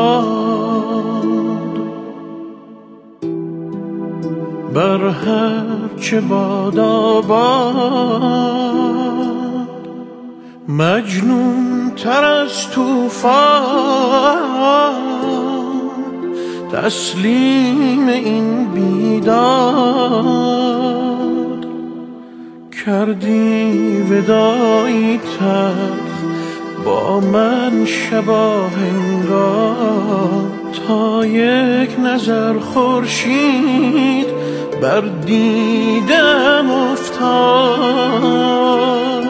بر هر چه باد آباد، مجنون تر از طوفان، تسلیم این بیداد. کردی وداعی تلخ با من شبا هنگام، تا یک نظر خورشید بر دیدم افتاد.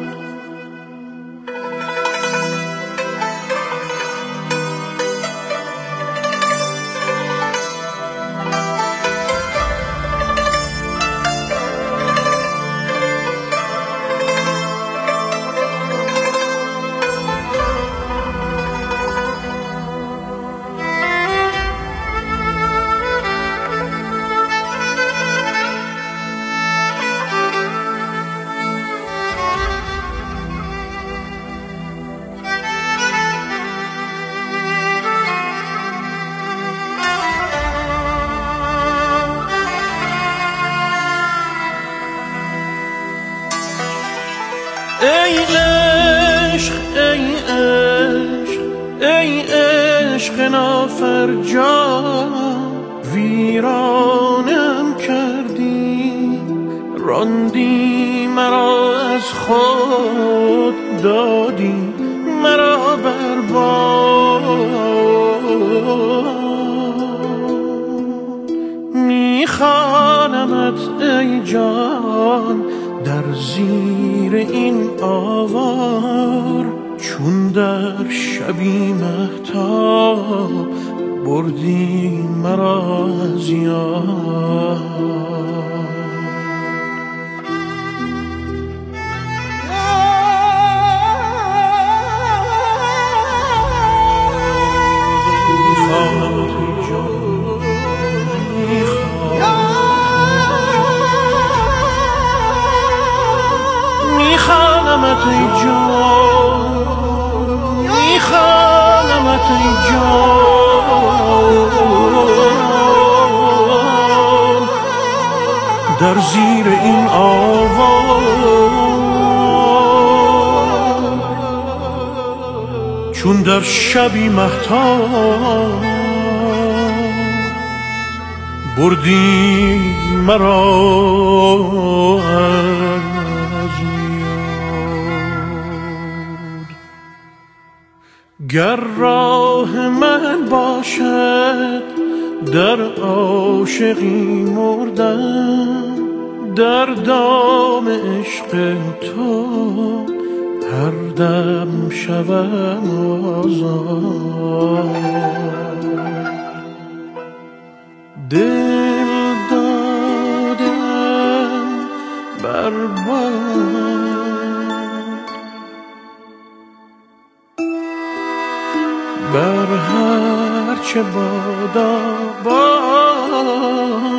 ای عشق ای عشق ای عشق نافرجام، ویرانم کردی، راندی مرا از خود، دادی مرا برباد. میخوانمت ای جان در زیر این آوار، چون در شبی مهتاب بردی مرا از یاد. میخوانمت ای جان، میخوانمت ای جان، در زیر این آوار، چون در شبی مهتاب بردی مرا از یاد. گر راه من باشد در عاشقی مردن، در دام عشق تو هر دم شوم آزاد. دل دادم برباد، بر هر چه باد آباد،